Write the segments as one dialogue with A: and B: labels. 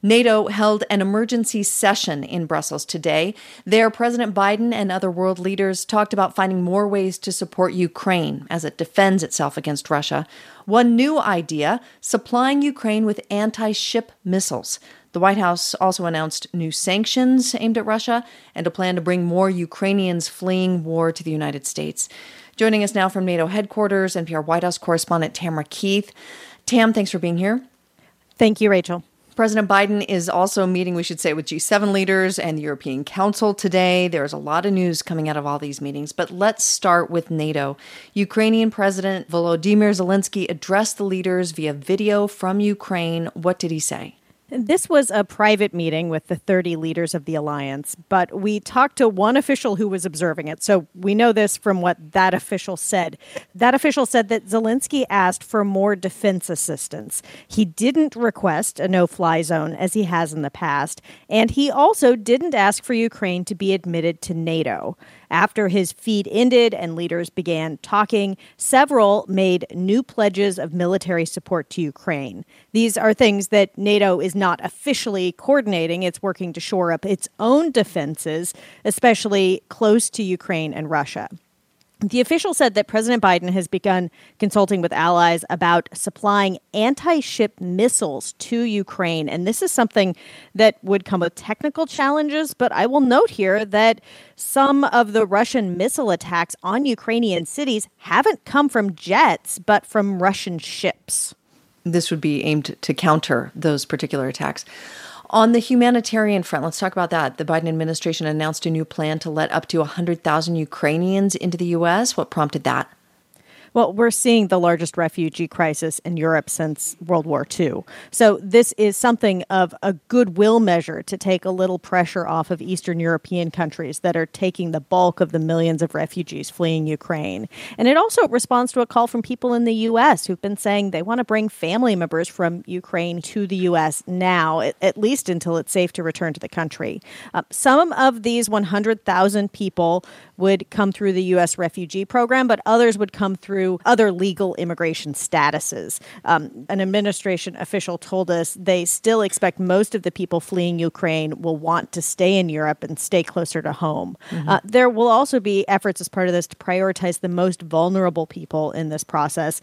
A: NATO held an emergency session in Brussels today. There, President Biden and other world leaders talked about finding more ways to support Ukraine as it defends itself against Russia. One new idea, supplying Ukraine with anti-ship missiles. The White House also announced new sanctions aimed at Russia and a plan to bring more Ukrainians fleeing war to the United States. Joining us now from NATO headquarters, NPR White House correspondent Tamara Keith. Tam, thanks for being here.
B: Thank you, Rachel.
A: President Biden is also meeting, we should say, with G7 leaders and the European Council today. There's a lot of news coming out of all these meetings, but let's start with NATO. Ukrainian President Volodymyr Zelensky addressed the leaders via video from Ukraine. What did he say?
B: This was a private meeting with the 30 leaders of the alliance, but we talked to one official who was observing it. So we know this from what that official said. That official said that Zelensky asked for more defense assistance. He didn't request a no-fly zone as he has in the past, and he also didn't ask for Ukraine to be admitted to NATO. After his feed ended and leaders began talking, several made new pledges of military support to Ukraine. These are things that NATO is not officially coordinating. It's working to shore up its own defenses, especially close to Ukraine and Russia. The official said that President Biden has begun consulting with allies about supplying anti-ship missiles to Ukraine. And this is something that would come with technical challenges. But I will note here that some of the Russian missile attacks on Ukrainian cities haven't come from jets, but from Russian ships.
A: This would be aimed to counter those particular attacks. On the humanitarian front, let's talk about that. The Biden administration announced a new plan to let up to 100,000 Ukrainians into the U.S. What prompted that?
B: Well, we're seeing the largest refugee crisis in Europe since World War II. So this is something of a goodwill measure to take a little pressure off of Eastern European countries that are taking the bulk of the millions of refugees fleeing Ukraine. And it also responds to a call from people in the U.S. who've been saying they want to bring family members from Ukraine to the U.S. now, at least until it's safe to return to the country. Some of these 100,000 people would come through the U.S. refugee program, but others would come through other legal immigration statuses. An administration official told us they still expect most of the people fleeing Ukraine will want to stay in Europe and stay closer to home. Mm-hmm. There will also be efforts as part of this to prioritize the most vulnerable people in this process: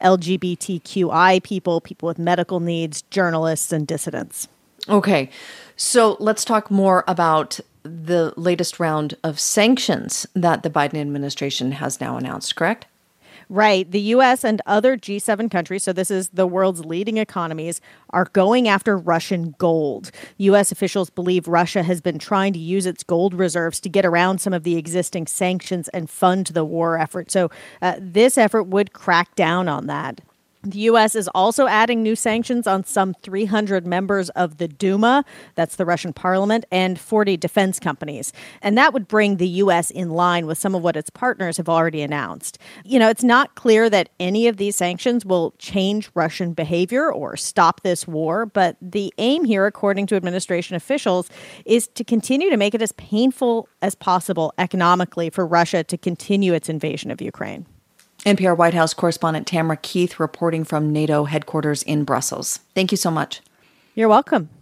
B: LGBTQI people, people with medical needs, journalists, and dissidents.
A: Okay, so let's talk more about the latest round of sanctions that the Biden administration has now announced, correct?
B: Right. The U.S. and other G7 countries, so this is the world's leading economies, are going after Russian gold. U.S. officials believe Russia has been trying to use its gold reserves to get around some of the existing sanctions and fund the war effort. So this effort would crack down on that. The U.S. is also adding new sanctions on some 300 members of the Duma, that's the Russian parliament, and 40 defense companies. And that would bring the U.S. in line with some of what its partners have already announced. You know, it's not clear that any of these sanctions will change Russian behavior or stop this war, but the aim here, according to administration officials, is to continue to make it as painful as possible economically for Russia to continue its invasion of Ukraine.
A: NPR White House correspondent Tamara Keith reporting from NATO headquarters in Brussels. Thank you so much.
B: You're welcome.